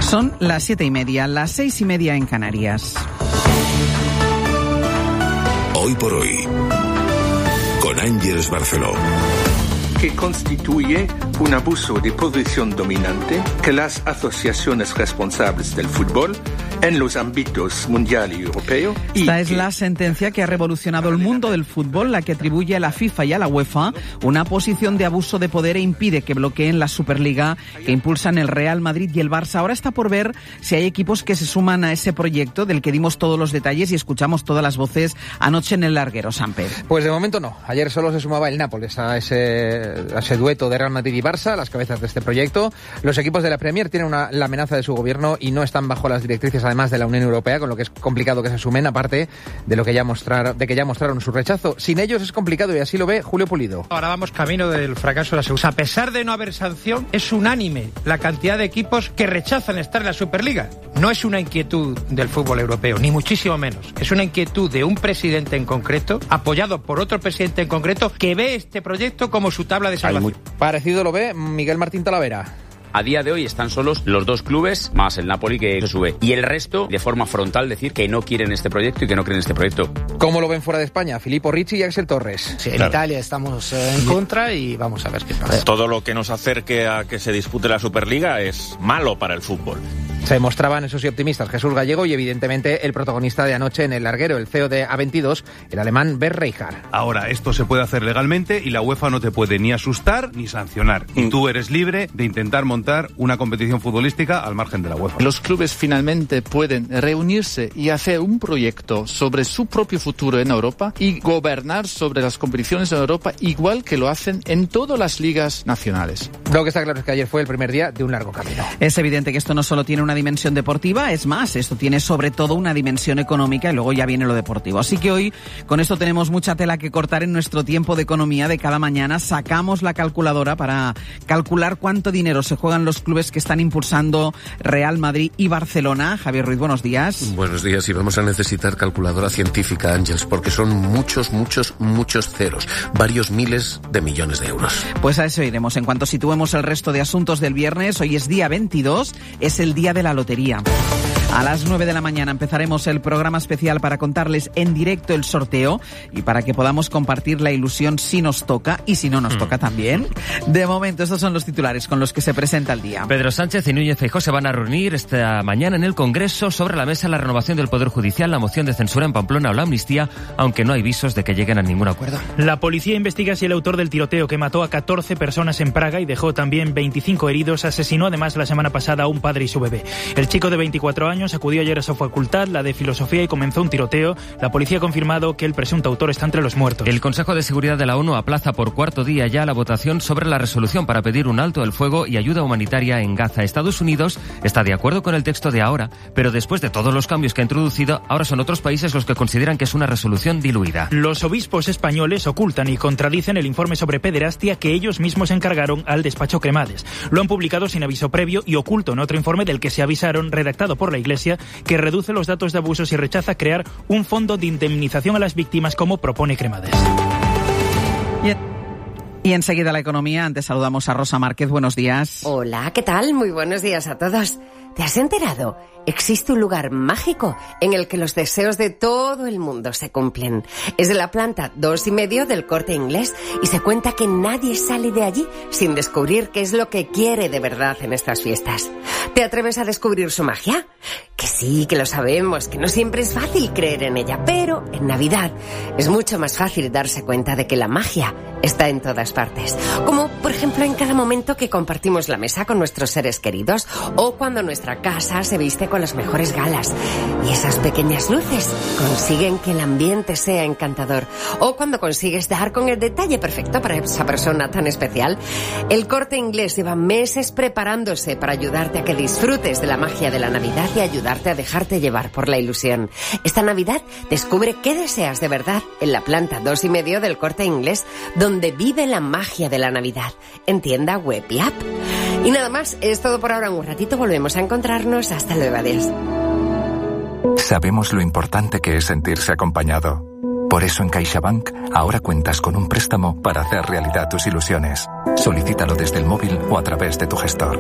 Son las 7:30, las 6:30 en Canarias. Hoy por hoy, con Ángeles Barceló. Que constituye un abuso de posición dominante que las asociaciones responsables del fútbol en los ámbitos mundial y europeo. Esta es la sentencia que ha revolucionado el mundo del fútbol, la que atribuye a la FIFA y a la UEFA una posición de abuso de poder e impide que bloqueen la Superliga que impulsan el Real Madrid y el Barça. Ahora está por ver si hay equipos que se suman a ese proyecto del que dimos todos los detalles y escuchamos todas las voces anoche en el larguero, Samper. Pues de momento no. Ayer solo se sumaba el Nápoles a ese dueto de Real Madrid y Barça, las cabezas de este proyecto. Los equipos de la Premier tienen la amenaza de su gobierno y no están bajo las directrices además de la Unión Europea, con lo que es complicado que se sumen, aparte de lo que ya mostraron su rechazo. Sin ellos es complicado y así lo ve Julio Pulido. Ahora vamos camino del fracaso de la Superliga. A pesar de no haber sanción, es unánime la cantidad de equipos que rechazan estar en la Superliga. No es una inquietud del fútbol europeo, ni muchísimo menos. Es una inquietud de un presidente en concreto, apoyado por otro presidente en concreto, que ve este proyecto como su tabla de salvación. Parecido lo ve Miguel Martín Talavera. A día de hoy están solos los dos clubes, más el Napoli que se sube. Y el resto, de forma frontal, decir que no quieren este proyecto y que no creen este proyecto. ¿Cómo lo ven fuera de España? Filippo Ricci y Axel Torres. Sí, en Italia estamos en contra y vamos a ver qué pasa. Todo lo que nos acerque a que se dispute la Superliga es malo para el fútbol. Se mostraban, eso sí, optimistas Jesús Gallego y evidentemente el protagonista de anoche en el larguero, el CEO de A22, el alemán Bernd Reichart. Ahora, esto se puede hacer legalmente y la UEFA no te puede ni asustar ni sancionar. Y tú eres libre de intentar montar una competición futbolística al margen de la UEFA. Los clubes finalmente pueden reunirse y hacer un proyecto sobre su propio futuro en Europa y gobernar sobre las competiciones en Europa igual que lo hacen en todas las ligas nacionales. Lo que está claro es que ayer fue el primer día de un largo camino. Es evidente que esto no solo tiene una dimensión deportiva, es más, esto tiene sobre todo una dimensión económica y luego ya viene lo deportivo. Así que hoy con esto tenemos mucha tela que cortar en nuestro tiempo de economía de cada mañana. Sacamos la calculadora para calcular cuánto dinero se juegan los clubes que están impulsando Real Madrid y Barcelona. Javier Ruiz, buenos días. Buenos días, y vamos a necesitar calculadora científica, Ángeles, porque son muchos ceros, varios miles de millones de euros. Pues a eso iremos en cuanto situemos el resto de asuntos del viernes. Hoy es día 22, es el día de la lotería. A las 9 de la mañana empezaremos el programa especial para contarles en directo el sorteo y para que podamos compartir la ilusión si nos toca y si no nos toca también. De momento, estos son los titulares con los que se presenta el día. Pedro Sánchez y Núñez Feijóo se van a reunir esta mañana en el Congreso. Sobre la mesa la renovación del Poder Judicial, la moción de censura en Pamplona o la amnistía, aunque no hay visos de que lleguen a ningún acuerdo. La policía investiga si el autor del tiroteo que mató a 14 personas en Praga y dejó también 25 heridos asesinó además la semana pasada a un padre y su bebé. El chico de 24 años acudió ayer a su facultad, la de filosofía, y comenzó un tiroteo. La policía ha confirmado que el presunto autor está entre los muertos. El Consejo de Seguridad de la ONU aplaza por cuarto día ya la votación sobre la resolución para pedir un alto al fuego y ayuda humanitaria en Gaza. Estados Unidos está de acuerdo con el texto de ahora, pero después de todos los cambios que ha introducido, ahora son otros países los que consideran que es una resolución diluida. Los obispos españoles ocultan y contradicen el informe sobre pederastia que ellos mismos encargaron al despacho Cremades. Lo han publicado sin aviso previo y oculto en otro informe del que se avisaron, redactado por la Iglesia, que reduce los datos de abusos y rechaza crear un fondo de indemnización a las víctimas como propone Cremades. Y enseguida la economía. Antes saludamos a Rosa Márquez. Buenos días. Hola, ¿qué tal? Muy buenos días a todos. ¿Te has enterado? Existe un lugar mágico en el que los deseos de todo el mundo se cumplen. Es de la planta 2,5 del Corte Inglés y se cuenta que nadie sale de allí sin descubrir qué es lo que quiere de verdad en estas fiestas. ¿Te atreves a descubrir su magia? Que sí, que lo sabemos, que no siempre es fácil creer en ella, pero en Navidad es mucho más fácil darse cuenta de que la magia está en todas partes. Como, por ejemplo, en cada momento que compartimos la mesa con nuestros seres queridos o cuando nuestra casa se viste con las mejores galas. Y esas pequeñas luces consiguen que el ambiente sea encantador. O cuando consigues dar con el detalle perfecto para esa persona tan especial. El Corte Inglés lleva meses preparándose para ayudarte a que disfrutes de la magia de la Navidad y ayudarte a dejarte llevar por la ilusión. Esta Navidad descubre qué deseas de verdad en la planta 2,5 del Corte Inglés, donde vive la magia de la Navidad, en tienda, web y app. Y nada más, es todo por ahora. En un ratito volvemos a encontrarnos. Hasta luego, adiós. Sabemos lo importante que es sentirse acompañado. Por eso en CaixaBank ahora cuentas con un préstamo para hacer realidad tus ilusiones. Solicítalo desde el móvil o a través de tu gestor.